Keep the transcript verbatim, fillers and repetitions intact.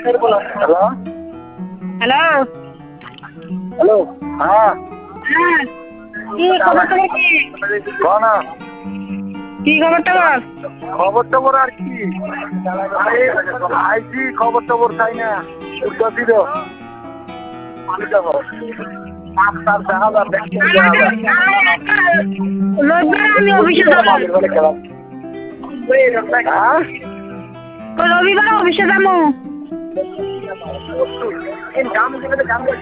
hello hello hello হ্যাঁ হ্যাঁ কি খবর টবর কি বল না কি খবর টবর খবর টবর আর কি আইসি খবর টবর চাই না উঠতেছি তো আমি যাবো আপনার দেখা যাবে রবিবার আমি অফিসে যাবো হ্যাঁ রবিবার অফিসে যাবো